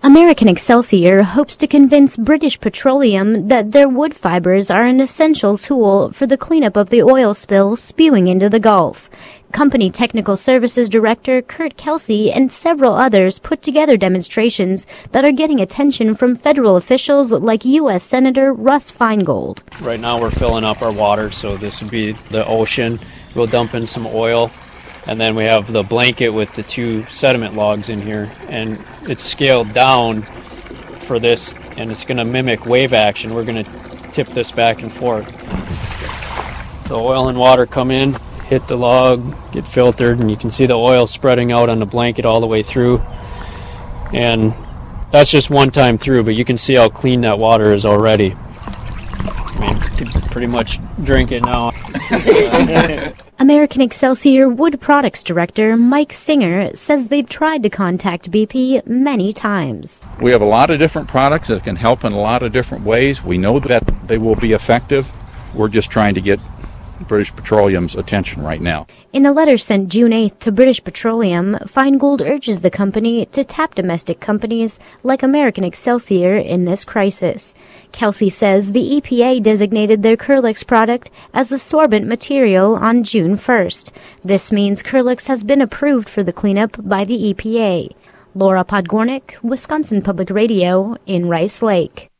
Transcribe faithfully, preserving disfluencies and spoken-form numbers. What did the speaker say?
American Excelsior hopes to convince British Petroleum that their wood fibers are an essential tool for the cleanup of the oil spill spewing into the Gulf. Company Technical Services Director Kurt Kelsey and several others put together demonstrations that are getting attention from federal officials like U S Senator Russ Feingold. Right now we're filling up our water, so this would be the ocean. We'll dump in some oil, and then we have the blanket with the two sediment logs in here, and it's scaled down for this, and it's going to mimic wave action. We're going to tip this back and forth. The oil and water come in, hit the log, get filtered, and you can see the oil spreading out on the blanket all the way through. And that's just one time through, but you can see how clean that water is already. I mean, you can pretty much drink it now. American Excelsior Wood Products Director Mike Singer says they've tried to contact B P many times. We have a lot of different products that can help in a lot of different ways. We know that they will be effective. We're just trying to get British Petroleum's attention right now. In a letter sent June eighth to British Petroleum, Feingold urges the company to tap domestic companies like American Excelsior in this crisis. Kelsey says the E P A designated their Kerlix product as a sorbent material on June first. This means Kerlix has been approved for the cleanup by the E P A. Laura Podgornick, Wisconsin Public Radio, in Rice Lake.